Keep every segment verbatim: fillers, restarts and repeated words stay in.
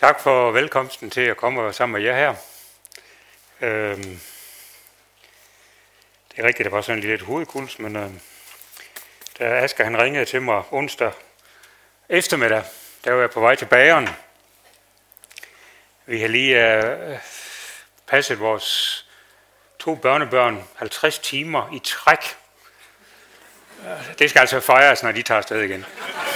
Tak for velkomsten til at komme sammen med jer her. Øhm, det er rigtigt, det var sådan lidt hovedkuls, men øh, da Asger han ringede til mig onsdag eftermiddag, der var jeg på vej til bageren. Vi har lige øh, passet vores to børnebørn halvtreds timer i træk. Det skal altså fejres, når de tager afsted igen.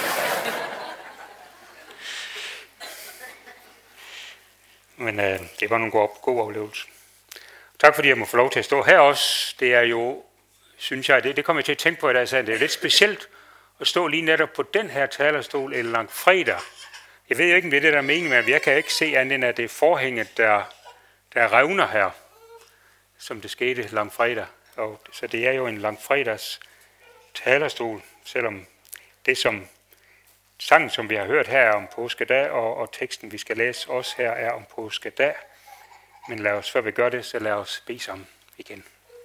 Men øh, det var nogle gode, gode oplevelser. Tak fordi jeg må få lov til at stå her også. Det er jo, synes jeg, det, det kommer jeg til at tænke på i dag, så det er lidt specielt at stå lige netop på den her talerstol en langfredag. Jeg ved jo ikke, om det er det, der er meningen, men jeg kan ikke se andet end, at det er forhænget, der, der revner her, som det skete langfredag. Og, så det er jo en langfredags talerstol, selvom det som sangen, som vi har hørt her, er om påskedag, og, og teksten, vi skal læse også her, er om påskedag. Men lad os, før vi gør det, så lad os bede sammen igen.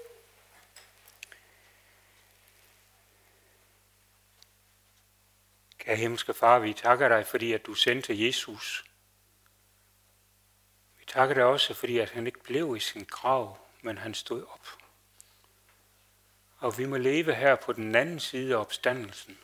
Kære himmelske Far, vi takker dig, fordi at du sendte Jesus. Vi takker dig også, fordi at han ikke blev i sin grav, men han stod op. Og vi må leve her på den anden side af opstandelsen.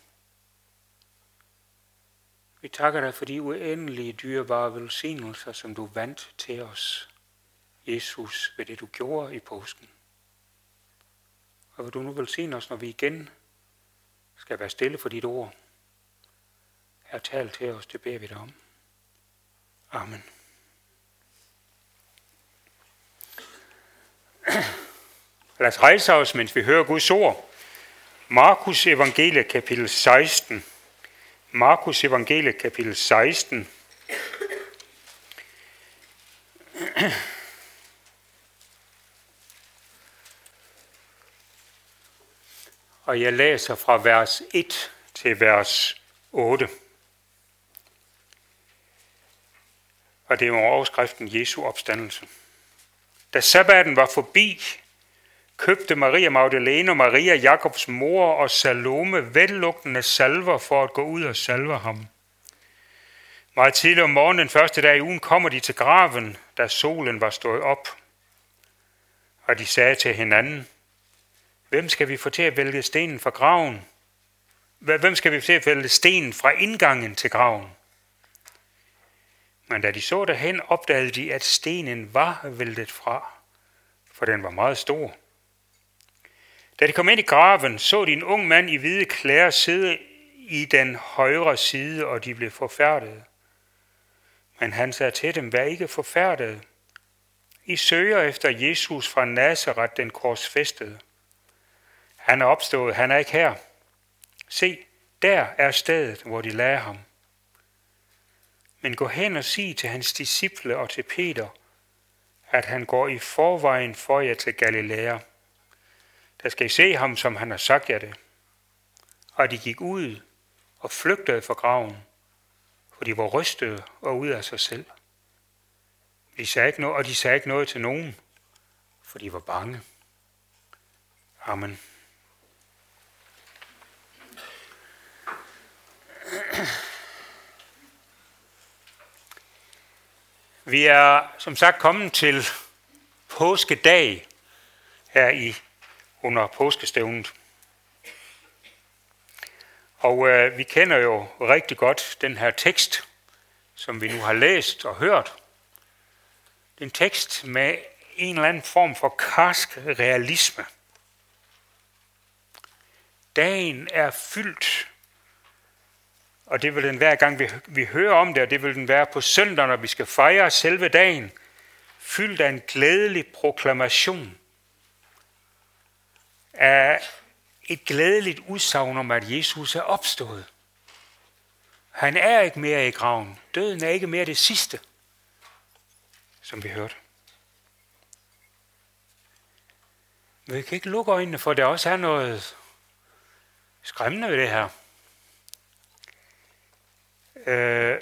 Vi takker dig for de uendelige dyrebare velsignelser, som du vandt til os, Jesus, ved det du gjorde i påsken. Og vil du nu velsigne os, når vi igen skal være stille for dit ord. Her tal til os, det beder vi dig om. Amen. Lad os rejse os, mens vi hører Guds ord. Markus evangelie kapitel seksten. Markus evangelie kapitel seksten. Og jeg læser fra vers et til vers otte. Og det er overskriften Jesu opstandelse. Da sabbaten var forbi, købte Maria Magdalene og Maria, Jakobs mor, og Salome vellugtende salver for at gå ud og salve ham. Meget tidligt om morgenen den første dag i ugen kommer de til graven, da solen var stået op. Og de sagde til hinanden, hvem skal vi få til at vælge stenen fra graven? Hvem skal vi få til at vælge stenen fra indgangen til graven? Men da de så derhen, opdagede de, at stenen var væltet fra, for den var meget stor. Da de kom ind i graven, så de en ung mand i hvide klæder sidde i den højre side, og de blev forfærdede. Men han sagde til dem, vær ikke forfærdede. I søger efter Jesus fra Nazaret, den korsfæstede. Han er opstået, han er ikke her. Se, der er stedet, hvor de lagde ham. Men gå hen og sig til hans disciple og til Peter, at han går i forvejen for jer til Galilea. Der skal I se ham, som han har sagt jer det. Og de gik ud og flygtede fra graven, for de var rystede og ud af sig selv. De sagde ikke noget, og de sagde ikke noget til nogen, for de var bange. Amen. Vi er som sagt kommet til påskedag her i under påskestævnet. Og øh, vi kender jo rigtig godt den her tekst, som vi nu har læst og hørt. Det er en tekst med en eller anden form for karsk realisme. Dagen er fyldt, og det vil den hver gang vi, vi hører om det, og det vil den være på søndag, når vi skal fejre selve dagen, fyldt af en glædelig proklamation af et glædeligt udsagn om, at Jesus er opstået. Han er ikke mere i graven. Døden er ikke mere det sidste, som vi hørte. Men vi kan ikke lukke øjnene, for der også er noget skræmmende ved det her. Øh,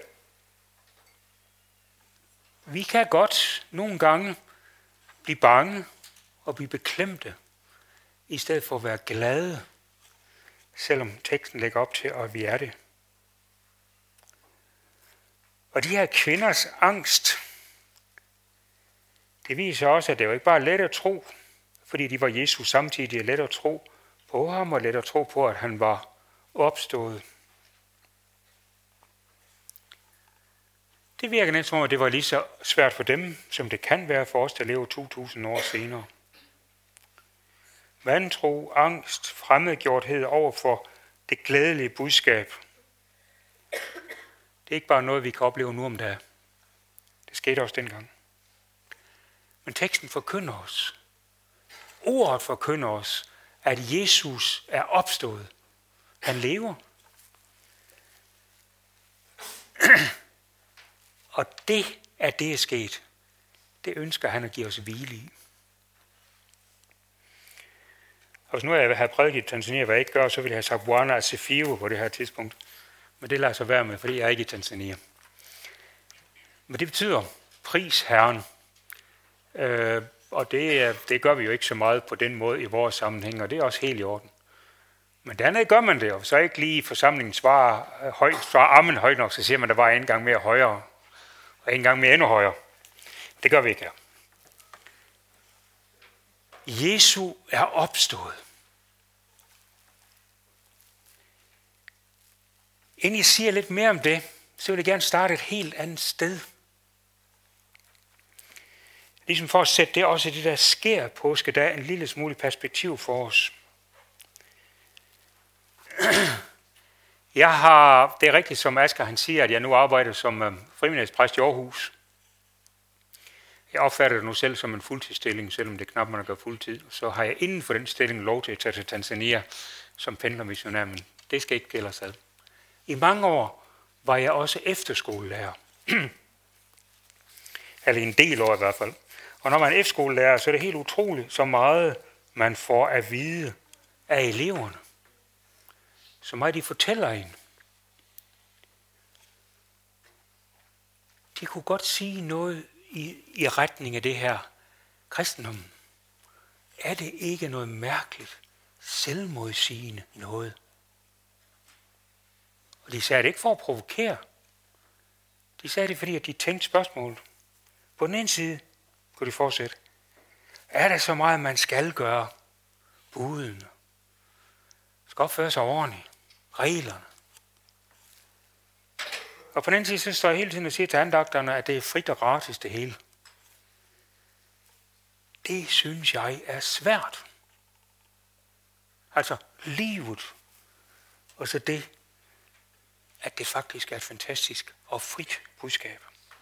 vi kan godt nogle gange blive bange og blive beklemte, i stedet for at være glade, selvom teksten lægger op til, at vi er det. Og de her kvinders angst, det viser også, at det var ikke bare let at tro, fordi de var Jesus samtidig, let at tro på ham og let at tro på, at han var opstået. Det virker næsten som om, at det var lige så svært for dem, som det kan være for os, der lever to tusind år senere. Vantro, angst, fremmedgjorthed over for det glædelige budskab. Det er ikke bare noget, vi kan opleve nu om dagen. Det skete også dengang. Men teksten forkynder os. Ordet forkynder os, at Jesus er opstået. Han lever. Og det, at det er sket, det ønsker han at give os hvile i. Og hvis nu jeg havde prædiket i Tanzania, hvad jeg ikke gør, så ville jeg have sagt Bwana asifiwe på det her tidspunkt. Men det lader sig være med, fordi jeg er ikke i Tanzania. Men det betyder pris Herren. Øh, og det, det gør vi jo ikke så meget på den måde i vores sammenhæng, og det er også helt i orden. Men dernede gør man det, og så ikke lige forsamlingen svarer, høj, svarer ammen højt nok, så siger man, at der var en gang mere højere, og en gang mere endnu højere. Det gør vi ikke her. Jesu er opstået. Inden jeg siger lidt mere om det, så vil jeg gerne starte et helt andet sted. Ligesom for at sætte det også i det der sker påskedag en lille smule perspektiv for os. Jeg har, det er rigtigt, som Asger han siger, at jeg nu arbejder som øh, frimenighedspræst i Aarhus. Jeg opfatter det nu selv som en fuldtidsstilling, selvom det knap man gør fuldtid. Så har jeg inden for den stilling lov til at tage til Tanzania som pendlermissionær, men det skal ikke gælde os ad. I mange år var jeg også efterskolelærer. Eller en del år i hvert fald. Og når man er efterskolelærer, så er det helt utroligt, så meget man får at vide af eleverne. Så meget de fortæller en. De kunne godt sige noget i, i retning af det her. Kristendommen, er det ikke noget mærkeligt, selvmodsigende noget? Og de sagde det ikke for at provokere. De sagde det, fordi at de tænkte spørgsmålet. På den ene side kunne de fortsætte. Er der så meget, man skal gøre? Budene. Skal opføre sig ordentligt. Reglerne. Og på den anden side, så står jeg hele tiden og siger til andagterne, at det er frit og gratis det hele. Det synes jeg er svært. Altså livet. Og så det, at det faktisk er et fantastisk og frit budskab.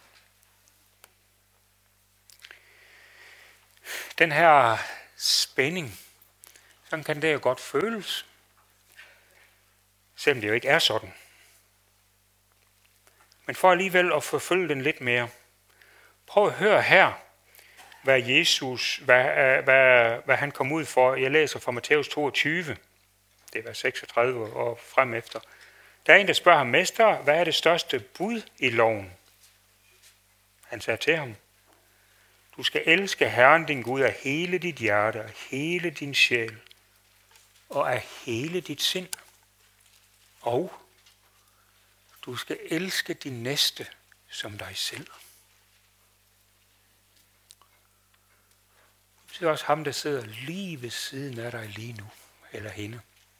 Den her spænding, sådan kan det jo godt føles, selvom det jo ikke er sådan. Men for alligevel at forfølge den lidt mere, prøv at høre her, hvad Jesus, hvad, hvad, hvad han kom ud for. Jeg læser fra Matthæus toogtyve, det var seksogtredive og frem efter. Der er en, der spørger ham, mester, hvad er det største bud i loven? Han sagde til ham, du skal elske Herren din Gud af hele dit hjerte, af hele din sjæl og af hele dit sind. Og du skal elske din næste som dig selv. Det er også ham, der sidder lige ved siden af dig lige nu, eller hende.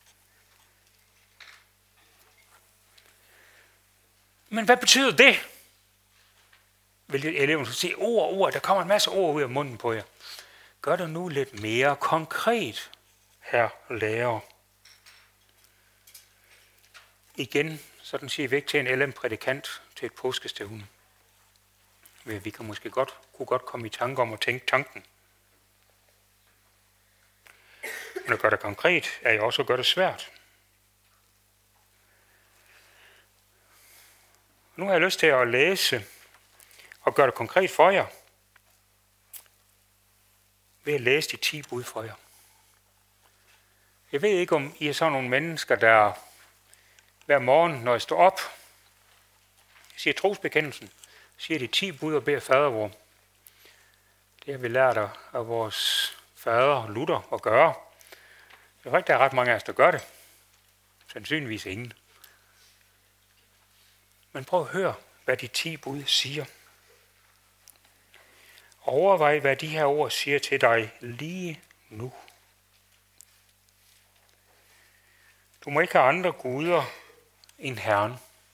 Men hvad betyder det? Vil eleven sige ord, ord, der kommer en masse ord ud af munden på jer. Gør det nu lidt mere konkret, herr lærer. Igen, sådan siger vi ikke til en L M-prædikant til et påskestævne. Vi kan måske godt, kunne godt komme i tanke om at tænke tanken. Men at gøre det konkret, er jo også at gøre det svært. Nu har jeg lyst til at læse og gøre det konkret for jer, ved at læse de ti bud for jer. Jeg ved ikke, om I er sådan nogle mennesker, der hver morgen, når jeg står op, siger trosbekendelsen, siger de ti bud og beder fadervor. Det har vi lært af vores fader Luther at gøre. Jeg tror ikke, der er ret mange af os, der gør det. Sandsynligvis ingen. Men prøv at høre, hvad de ti bud siger. Overvej, hvad de her ord siger til dig lige nu. Du må ikke have andre guder end Herren.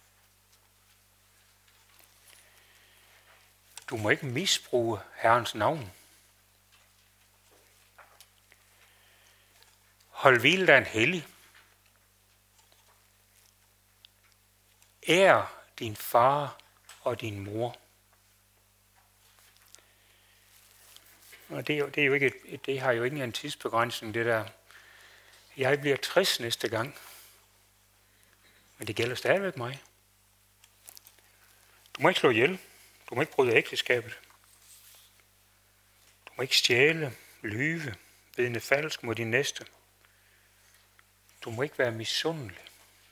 Du må ikke misbruge Herrens navn. Hold hviledagen hellig. Ær din far og din mor. Og det, er jo, det, er jo ikke et, det har jo ikke en tidsbegrænsning, det der. Jeg bliver tres næste gang. Men det gælder stadigvæk mig. Du må ikke slå ihjel. Du må ikke bryde ægteskabet. Du må ikke stjæle, lyve, vidne falsk mod din næste. Du må ikke være misundelig.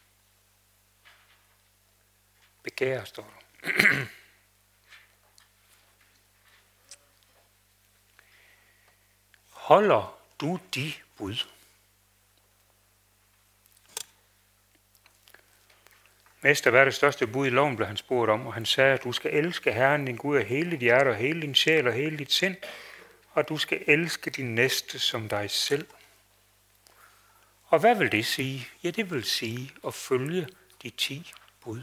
Begær, står der. Holder du de bud? Mester, hvad er det største bud i loven, blev han spurgt om, og han sagde, at du skal elske Herren din Gud af hele dit hjerte og hele din sjæl og hele dit sind, og du skal elske din næste som dig selv. Og hvad vil det sige? Ja, det vil sige at følge de ti bud.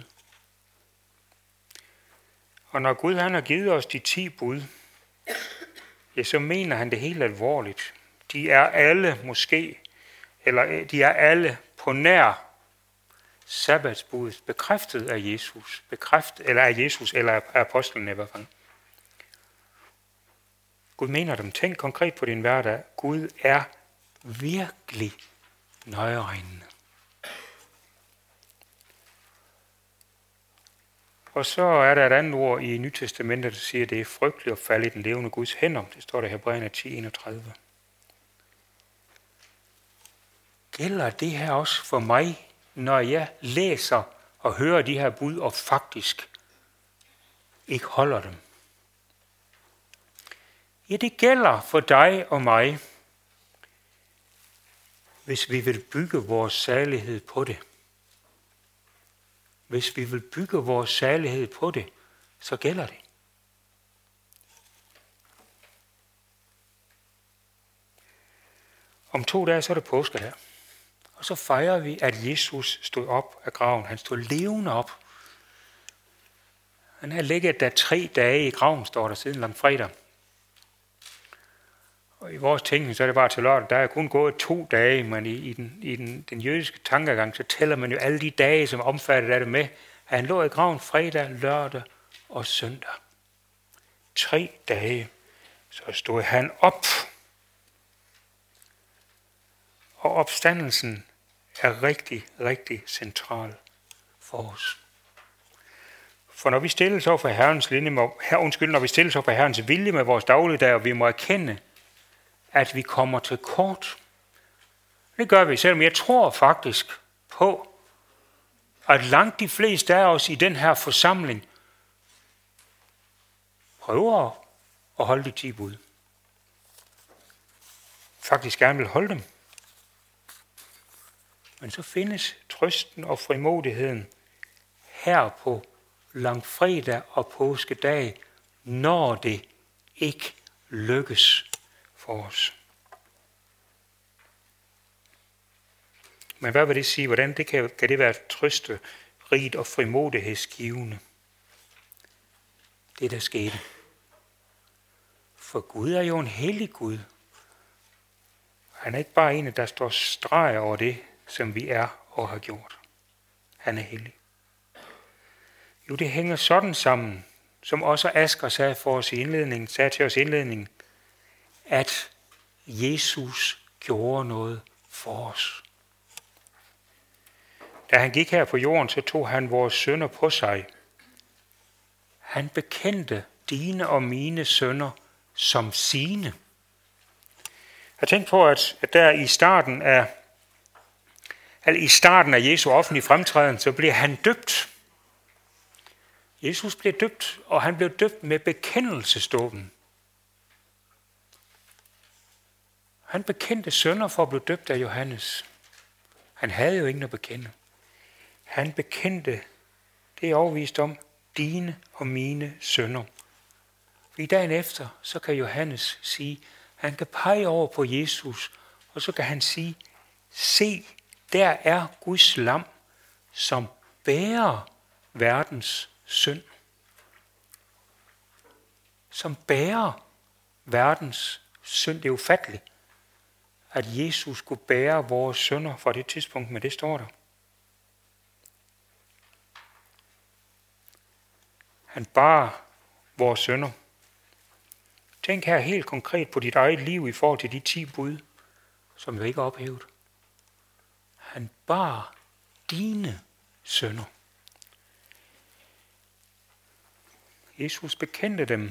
Og når Gud han har givet os de ti bud, ja, så mener han det helt alvorligt. De er alle måske, eller de er alle på nær sabbatsbuddet, bekræftet af Jesus, bekræftet, eller af Jesus, eller af apostlen i hvert fald. Gud mener dem. Tænk konkret på din hverdag. Gud er virkelig nøjeregnende. Og så er der et andet ord i Nyt Testamentet, der siger, at det er frygteligt at falde i den levende Guds hænder. Det står der i Hebræerne ti enogtredive. Gælder det her også for mig, når jeg læser og hører de her bud og faktisk ikke holder dem? Ja, det gælder for dig og mig, hvis vi vil bygge vores salighed på det. Hvis vi vil bygge vores salighed på det, så gælder det. Om to dage så er det påske her. Og så fejrer vi, at Jesus stod op af graven. Han stod levende op. Han har ligget der tre dage i graven, står der siden langfredag. Og i vores tænkning, så er det bare til lørdag. Der er kun gået to dage, men i, i, den, i den, den jødiske tankegang, så tæller man jo alle de dage, som omfattet af det med. Han lå i graven fredag, lørdag og søndag. Tre dage, så stod han op. Og opstandelsen er rigtig, rigtig central for os. For når vi stilles over for Herrens linje, med, her, undskyld, når vi stilles over for Herrens vilje med vores dagligdag, og vi må erkende, at vi kommer til kort. Det gør vi, selvom jeg tror faktisk på, at langt de fleste af os i den her forsamling prøver at holde de ti bud. Faktisk gerne vil holde dem. Men så findes trøsten og frimodigheden her på langfredag og påskedag, når det ikke lykkes for os. Men hvad vil det sige? Hvordan det kan, kan det være trøste, rigt og frimodighedsgivende? Det der skete. For Gud er jo en hellig Gud. Han er ikke bare en, der står streg over det, som vi er og har gjort. Han er hellig. Jo, det hænger sådan sammen, som også Asger sagde for os i indledningen, sagde til os i indledningen, at Jesus gjorde noget for os. Da han gik her på jorden, så tog han vores synder på sig. Han bekendte dine og mine synder som sine. Jeg tænkte på, at der i starten af, altså i starten af Jesu offentlige fremtræden, så blev han døbt. Jesus blev døbt, og han blev døbt med bekendelsesdåben. Han bekendte synder for at blive døbt af Johannes. Han havde jo ingen at bekende. Han bekendte, det er overvist om, dine og mine synder. I dagen efter, så kan Johannes sige, han kan pege over på Jesus, og så kan han sige, se, der er Guds lam, som bærer verdens synd. Som bærer verdens synd. Det er ufatteligt, at Jesus skulle bære vores synder fra det tidspunkt, men det står der. Han bar vores synder. Tænk her helt konkret på dit eget liv i forhold til de ti bud, som jo ikke er ophævet. Han bar dine synder. Jesus bekendte dem.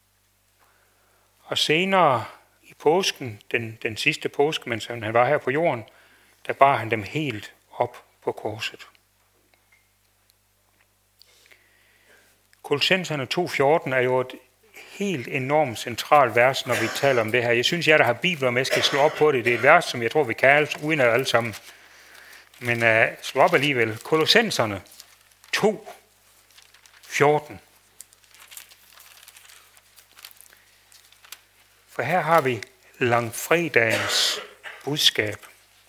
Og senere i påsken, den, den sidste påske, mens han var her på jorden, der bar han dem helt op på korset. Kolossenserne to fjorten er jo et helt enormt centralt vers, når vi taler om det her. Jeg synes, jeg der har bibler med, skal slå op på det. Det er et vers, som jeg tror, vi kan uden at alle sammen. Men uh, slå op alligevel. Kolossenserne to fjorten. For her har vi langfredagens budskab.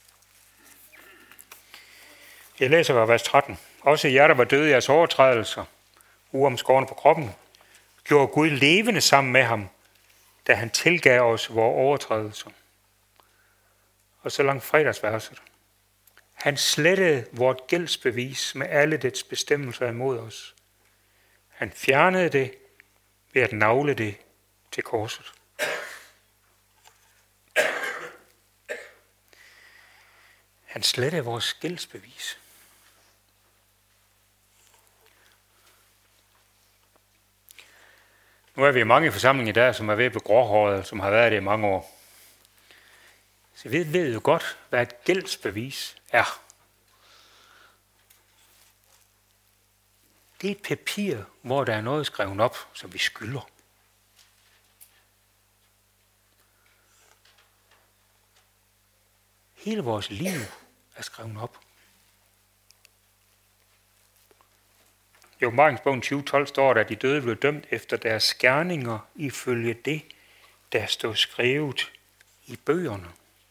Jeg læser fra vers tretten. Også jer, der var døde i jeres overtrædelser, uomskårne på kroppen, gjorde Gud levende sammen med ham, da han tilgav os vores overtrædelser. Og så langfredagsverset. Han slettede vort gældsbevis med alle dets bestemmelser imod os. Han fjernede det ved at nagle det til korset. Han slettede vores gældsbevis. Nu er vi mange i forsamlingen i dag, som er ved at blive gråhåret, som har været det i mange år. Så vi ved jo godt, hvad et gældsbevis er. Det er et papir, hvor der er noget skrevet op, som vi skylder. Hele vores liv er skrevet op. I Åbenbaringsbogen tyve tolv står der, at de døde blev dømt efter deres gerninger ifølge det, der står skrevet i bøgerne.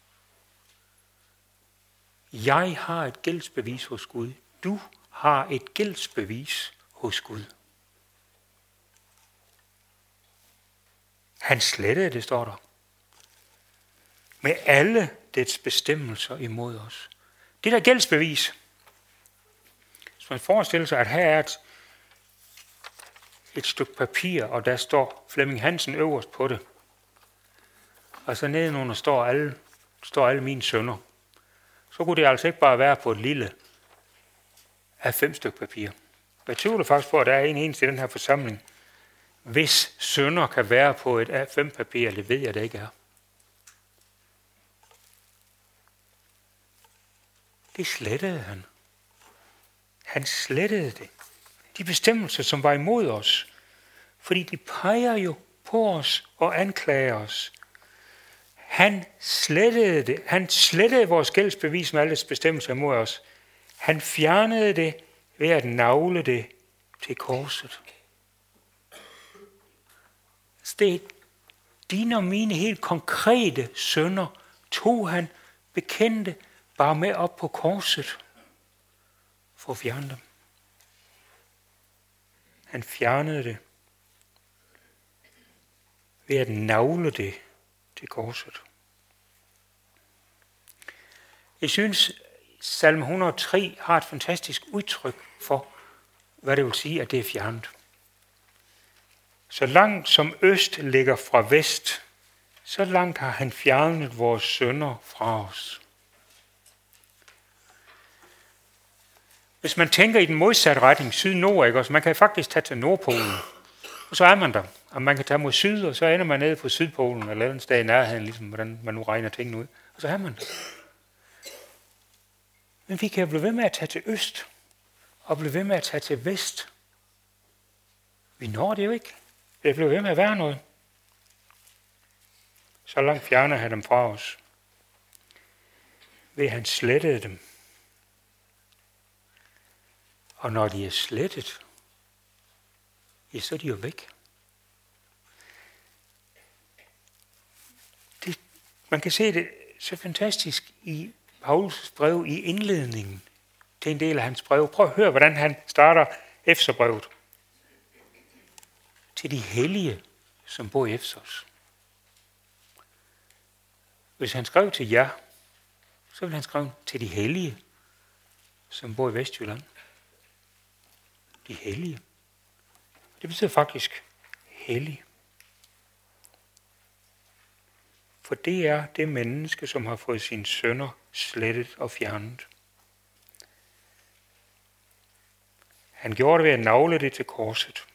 Jeg har et gældsbevis hos Gud. Du har et gældsbevis hos Gud. Han slettede, det står der. Med alle dets bestemmelser imod os. Det der gældsbevis. Hvis man forestiller sig, at her er et, et stykke papir, og der står Flemming Hansen øverst på det. Og så nedenunder står alle, står alle mine sønner. Så kunne det altså ikke bare være på et lille af fem stykker papir. Jeg tvivler faktisk på, at der er en eneste i den her forsamling. Hvis sønner kan være på et A fem papir, det ved jeg det ikke er. Det slettede han. Han slettede det. De bestemmelser, som var imod os. Fordi de peger jo på os og anklager os. Han slettede det. Han slettede vores gældsbevis med alle bestemmelser imod os. Han fjernede det ved at nagle det til korset. Det er dine og mine helt konkrete synder, tog han, bekendte, bare med op på korset for at fjerne dem. Han fjernede det ved at nagle det til korset. Jeg synes, salme et hundrede og tre har et fantastisk udtryk for, hvad det vil sige, at det er fjernet. Så langt som øst ligger fra vest, så langt har han fjernet vores synder fra os. Hvis man tænker i den modsatte retning, syd-nord, ikke også? Man kan faktisk tage til Nordpolen, og så er man der. Og man kan tage mod syd, og så ender man nede på Sydpolen, eller et sted i nærheden, ligesom hvordan man nu regner tingene ud. Og så er man der. Men vi kan jo blive ved med at tage til øst, og blive ved med at tage til vest. Vi når det jo ikke. Det bliver ved med at være noget. Så langt fjerner han dem fra os. Ved han slettede dem. Og når de er slettet, ja, så er de jo væk. Det, man kan se det så fantastisk i Paulus brev i indledningen til en del af hans brev. Prøv at høre, hvordan han starter Efeserbrevet. Til de hellige, som bor i Efesos. Hvis han skrev til jer, så vil han skrive til de hellige, som bor i Vestjylland. De hellige. Det betyder faktisk hellig. For det er det menneske, som har fået sine synder slettet og fjernet. Han gjorde det ved at nagle det til korset.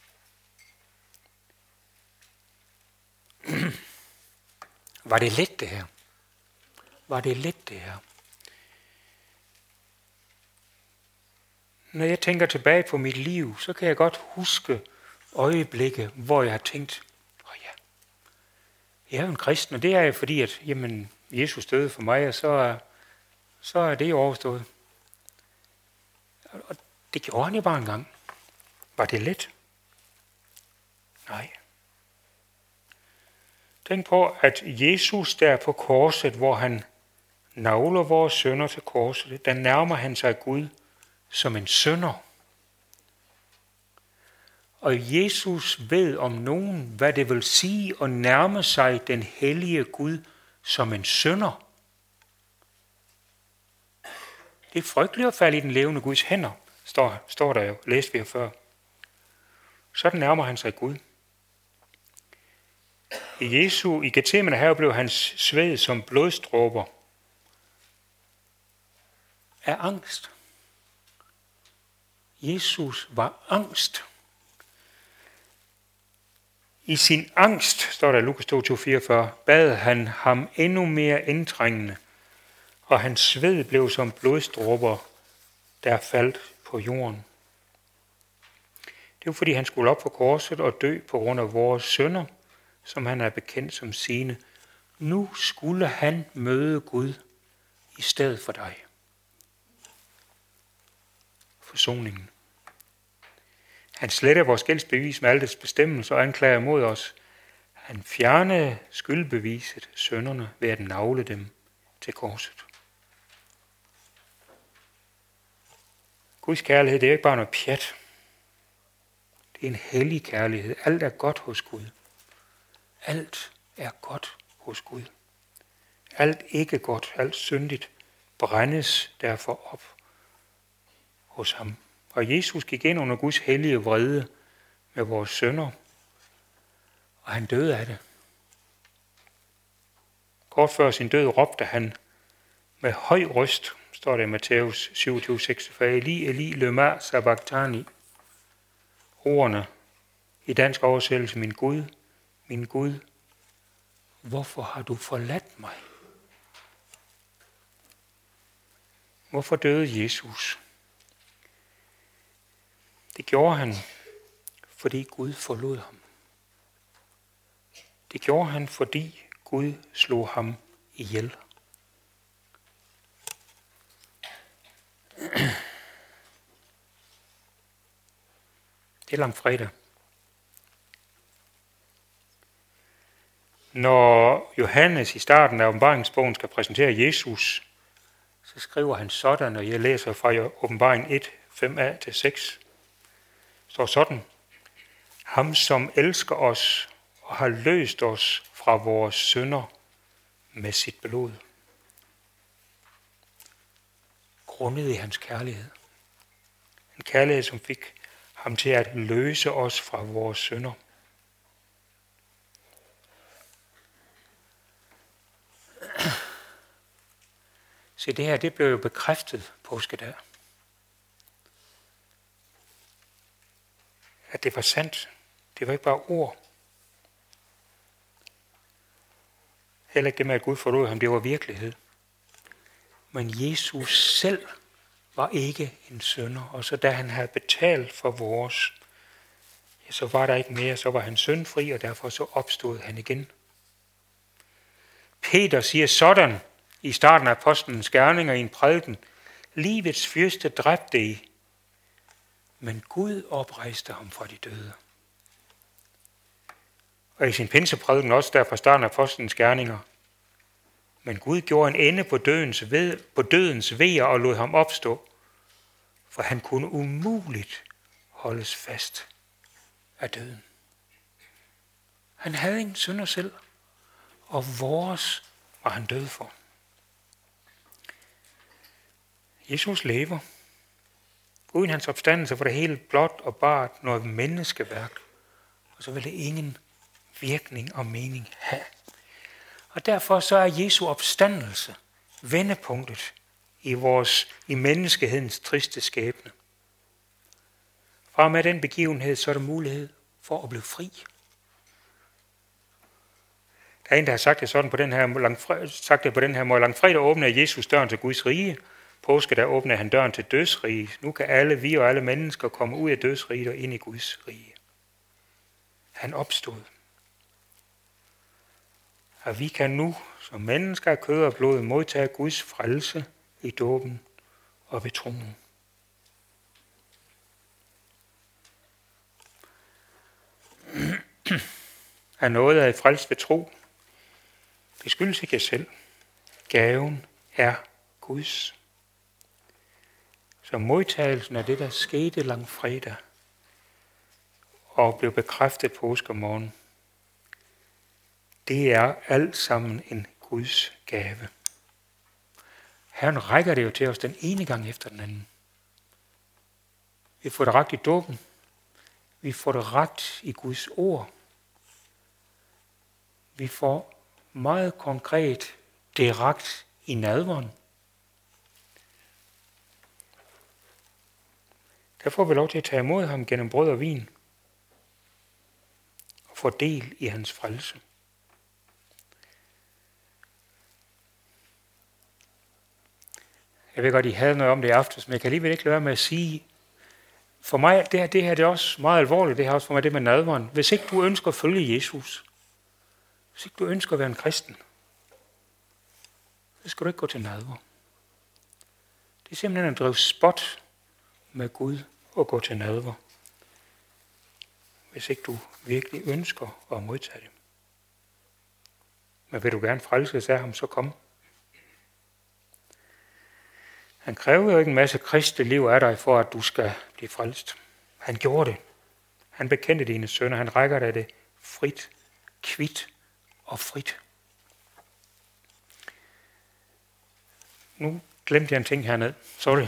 Var det let det her? Var det let det her? Når jeg tænker tilbage på mit liv, så kan jeg godt huske øjeblikke, hvor jeg har tænkt, åh ja, jeg er jo en kristen, og det er jeg, fordi at, jamen, Jesus døde for mig, og så er, så er det overstået. Og det gjorde han jo bare en gang. Var det let? Nej. Tænk på, at Jesus der på korset, hvor han nagler vores synder til korset, der nærmer han sig Gud som en synder. Og Jesus ved om nogen, hvad det vil sige at nærme sig den hellige Gud som en synder. Det er frygteligt at falde i den levende Guds hænder, står, står der jo, læste vi jo før. Sådan nærmer han sig Gud. I Jesu, i Getsemane her blev hans sved som blodstråber af angst. Jesus var angst. I sin angst, står der i Lukas to fireogfyrre, bad han ham endnu mere indtrængende, og hans sved blev som blodstråber, der faldt på jorden. Det var fordi han skulle op på korset og dø på grund af vores synder, som han er bekendt som sine. Nu skulle han møde Gud i stedet for dig. Forsoningen. Han sletter vores gældsbevis med alle dets bestemmelser og anklager mod os. Han fjernede skyldbeviset, synderne, ved at nagle dem til korset. Guds kærlighed, det er ikke bare noget pjat. Det er en hellig kærlighed. Alt er godt hos Gud. Alt er godt hos Gud. Alt ikke godt, alt syndigt, brændes derfor op hos ham. Og Jesus gik ind under Guds hellige vrede med vores synder, og han døde af det. Kort før sin død råbte han med høj røst, står der i Matthæus syvogtyve seksogfyrre, Eli, Eli, lema sabachthani. Ordene i dansk oversættelse, min Gud, min Gud, hvorfor har du forladt mig? Hvorfor døde Jesus? Det gjorde han, fordi Gud forlod ham. Det gjorde han, fordi Gud slog ham ihjel. Det er langfredag. Når Johannes i starten af åbenbaringsbogen skal præsentere Jesus, så skriver han sådan, og jeg læser fra åbenbaring et, fem a til seks, står sådan: ham, som elsker os og har løst os fra vores synder med sit blod. Grundet i hans kærlighed. En kærlighed, som fik ham til at løse os fra vores synder. Så det her, det blev jo bekræftet påskedag. At det var sandt. Det var ikke bare ord. Heller ikke det med, at Gud forlod ham, det var virkelighed. Men Jesus selv var ikke en synder, og så da han havde betalt for vores, ja, så var der ikke mere, så var han syndfri, og derfor så opstod han igen. Peter siger sådan i starten af apostlens gerninger i en prædiken: livets fyrste dræbte I, men Gud oprejste ham fra de døde. og i sin pinseprædiken også der fra starten af apostlens gerninger. Men Gud gjorde en ende på dødens, ved, på dødens vejer og lod ham opstå, for han kunne umuligt holdes fast af døden. Han havde ingen synder selv, og vores var han død for. Jesus lever. Uden hans opstandelse var det hele blot og bart noget menneskeværk, og så vil det ingen virkning og mening have. Og derfor så er Jesu opstandelse vendepunktet i vores i menneskehedens triste skæbne. Fra med den begivenhed, så er der mulighed for at blive fri. Der er en, der har sagt det sådan på den her, langfred, sagt det på den her måde. Langfredag åbner Jesus døren til Guds rige. Påske, der åbner han døren til dødsrige. Nu kan alle vi og alle mennesker komme ud af dødsriget og ind i Guds rige. Han opstod. Og vi kan nu som mennesker af kød og blod modtage Guds frelse i dåben og ved troen. Er noget af frelst ved tro? Det skyldes ikke jer selv. Gaven er Guds. Så modtagelsen af det, der skete langfredag og blev bekræftet påskemorgen, det er alt sammen en Guds gave. Herren rækker det jo til os den ene gang efter den anden. Vi får det ret i dåben. Vi får det ret i Guds ord. Vi får meget konkret det ret i nadveren. Der får vi lov til at tage imod ham gennem brød og vin og få del i hans frelse. Jeg ved godt, I havde noget om det i aftes, men jeg kan alligevel ikke lade være med at sige, for mig, det her, det her det er også meget alvorligt, det her også for mig det med nadveren. Hvis ikke du ønsker at følge Jesus, hvis ikke du ønsker at være en kristen, så skal du ikke gå til nadver. Det er simpelthen at drive spot med Gud og gå til nadver, hvis ikke du virkelig ønsker at modtage det. Men vil du gerne frelses af ham, så kom. Han kræver jo ikke en masse kristne liv af dig, for at du skal blive frelst. Han gjorde det. Han bekendte dine sønner. Han rækker dig det frit, kvit og frit. Nu glemte jeg en ting hernede. Sorry.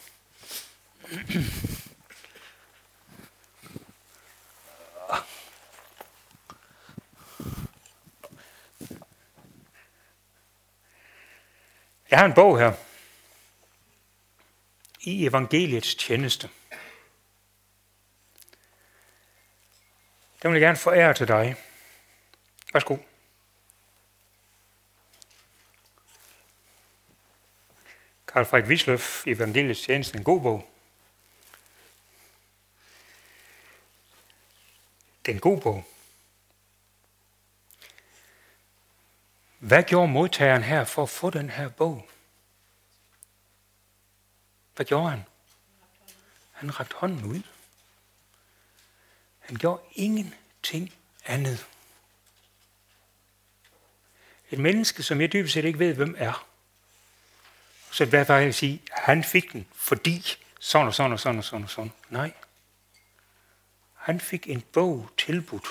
Jeg har en bog her. I evangeliets tjeneste. Den vil jeg gerne forære til dig. Værsgo. Carl Frederik Wisløff, Evangeliets tjeneste, en god bog. Det er en god bog. Hvad gjorde modtageren her for at få den her bog? Hvad gjorde han? Han rakte hånden ud. Han gjorde ingenting andet. Et menneske, som jeg dybest set ikke ved, hvem er. Så hvad var jeg sige? Han fik den, fordi sådan og sådan og sådan og sådan og sådan. Nej. Han fik en bog tilbudt.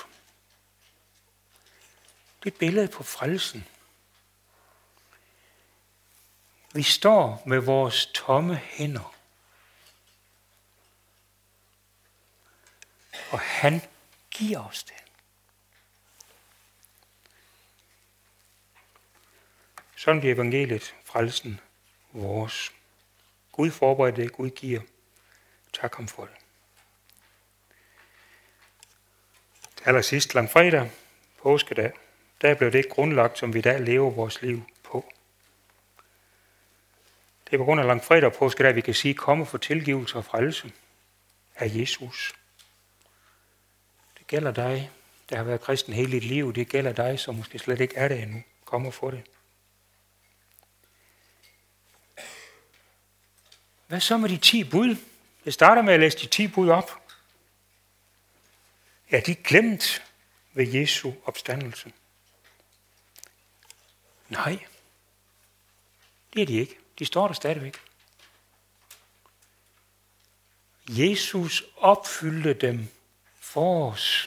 Det er et billede på frelsen. Vi står med vores tomme hænder. Og han giver os det. Sådan bliver evangeliet, frelsen, vores. Gud forbereder det, Gud giver. Tak ham for det. Det allersidst langfredag, påskedag, der blev det grundlagt, som vi i dag lever vores liv på. Det er på grund af langfredag og påskedag, vi kan sige, komme for tilgivelse og frelse af Jesus. Det gælder dig, der har været kristen hele dit liv. Det gælder dig, som måske slet ikke er det endnu. Kom og få det. Hvad så med de ti bud? Jeg starter med at læse de ti bud op. Ja, de er glemt ved Jesu opstandelse? Nej, det er de ikke. De står der stadigvæk. Jesus opfyldte dem for os.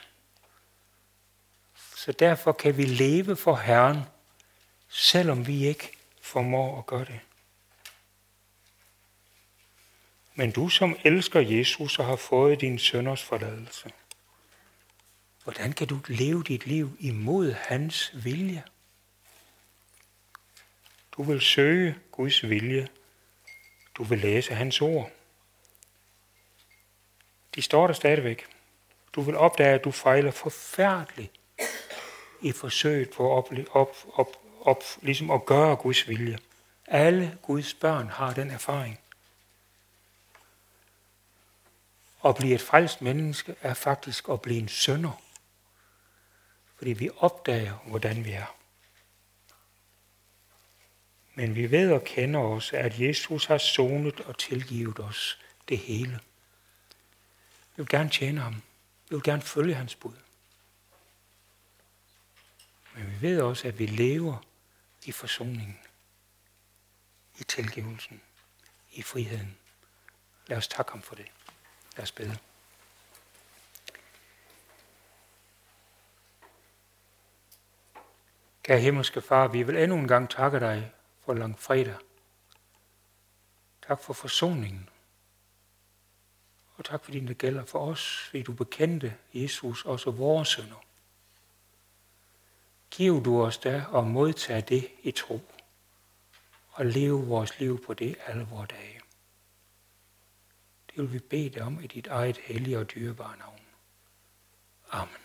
Så derfor kan vi leve for Herren, selvom vi ikke formår at gøre det. Men du, som elsker Jesus og har fået din synders forladelse, hvordan kan du leve dit liv imod hans vilje? Du vil søge Guds vilje. Du vil læse hans ord. De står der stadigvæk. Du vil opdage, at du fejler forfærdeligt i forsøget på at, op, op, op, op, ligesom at gøre Guds vilje. Alle Guds børn har den erfaring. At blive et frelst menneske er faktisk at blive en synder. Fordi vi opdager, hvordan vi er. Men vi ved og kender også, at Jesus har sonet og tilgivet os det hele. Vi vil gerne tjene ham. Vi vil gerne følge hans bud. Men vi ved også, at vi lever i forsoningen, i tilgivelsen, i friheden. Lad os takke ham for det. Lad os bede. Kære himmelske Far, vi vil endnu en gang takke dig for langfredag. Tak for forsoningen. Og tak fordi det gælder for os, fordi du bekendte Jesus også vores synder. Giv du os da og modtage det i tro, og leve vores liv på det alle vore dage. Det vil vi bede dig om i dit eget hellige og dyrebare navn. Amen.